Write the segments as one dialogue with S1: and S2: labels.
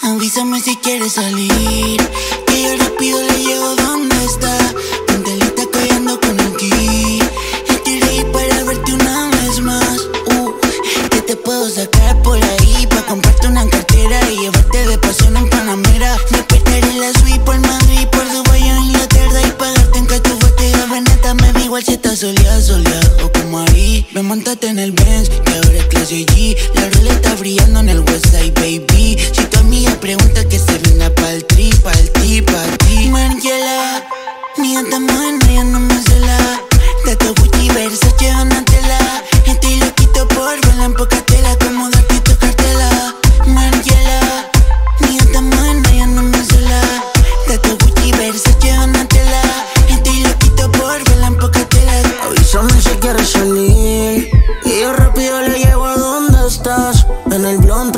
S1: Avísame si quieres salir, que yo rápido le llego donde está. Ponte lista que ando con el ki. Estoy ready para verte una vez más. Que te puedo sacar por ahí pa' comprarte una cartera y llevarte de paseo en Panamera. Despertaré la suite por Madrid, por Dubái o Inglaterra y pagarte en que tu botella veneta. Me da igual si estás soleado o como ahí. Ven, montate en el Benz, que ahora es clase G. La rola está brillando en el Westside, baby. Si tu amiga pregunta que se venga pa'l tri, pa'l ti, pa' ti. Margiela, mi gata moderna ya no me cela. Tato Gucci, Versace, Donatella. Estoy loquito por verla en poca tela, como darte y tocártela. Margiela, mi gata moderna ya no me cela. Tato Gucci, Versace, Donatella. Estoy loquito por verla en poca tela.
S2: Avísame si quieres salir y yo rápido le llego a donde estás. En el blond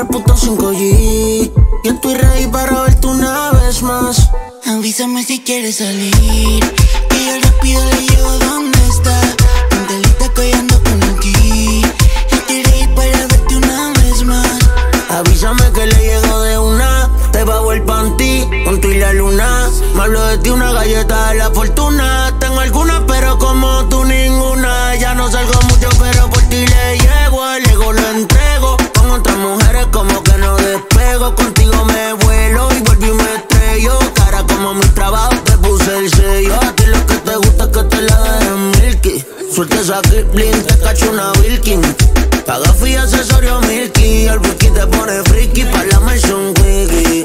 S2: 3.5G. Yo estoy ready para verte una vez más.
S1: Avísame si quieres salir, que yo rápido le llego donde está. Ponte lista que hoy ando con el ki. Estoy ready para verte una vez más.
S2: Avísame que le llego de una. Te pago el panty con tu y la luna. Me hablo de ti, una galleta de la fortuna. Tengo algunas pero como tú ninguna. Ya no salgo mucho pero por ti le llego. El ego lo entrego. Con otras mujeres como que no despego. Contigo me vuelo y vuelvo y me estrello. Cara como mi trabajo te puse el sello. A ti lo que te gusta es que te la dejen milky. Suelta esa Kipling, te cacho una Wilkin. Paga fee, accesorio milky. El whisky te pone friki pa' la mention wiki.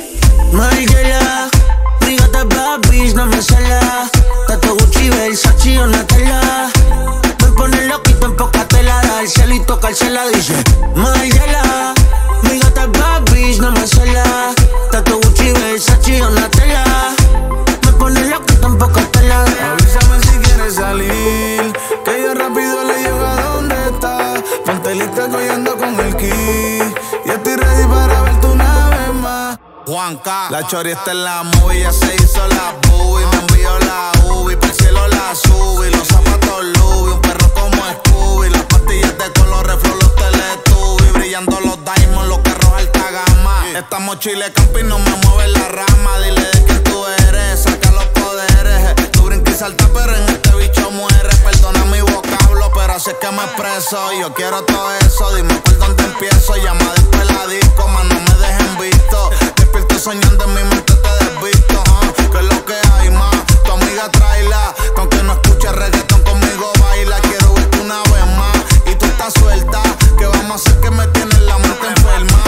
S2: Margiela, mi gata es bad bitch, no me cela. Tato Gucci, Versace, Donatella. Me pone loquito en poca tela. Dársela y tocársela, dice Margiela, mi gata es bad bitch, no me cela. Tato Gucci, Versace, Donatella. Me pone loquito en poca tela.
S3: Avísame si quieres salir, que yo rápido le llego a donde está. Ponte lista que hoy ando con el ki. Y estoy ready para verte una vez más. Juanca, la chori está en la movie, ya se hizo la boobie. Me envió la ubi, por el cielo la subí. Los zapatos Louis, un perro como Scooby. Las pastillas de colores, flow, los Teletubbies. Brillando los diamonds, los carros alta gama. Estamos chile camping, no me mueve la rama. Dile de quién tú eres, saca los poderes. Tú brincas y saltas, pero en este bicho mueres. Perdona mi vocablo, pero así es que me expreso. Yo quiero todo eso, dime por dónde empiezo. Llama después la disco, más no me dejen visto. Despierto soñando, en mi mente te desvisto. ¿Qué es lo que hay más? Tu amiga tráela, que aunque no escuches reggaetón conmigo baila. Quiero verte una vez más y tú estás suelta. ¿Qué vamos a hacer que me tienes la mente enferma?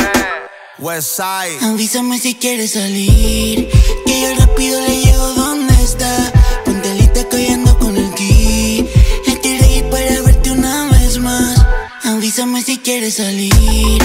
S3: Westside.
S1: Avísame si quieres salir, que yo rápido le llego donde está. Ponte lista que hoy ando con el ki. Estoy ready para verte una vez más. Avísame si quieres salir,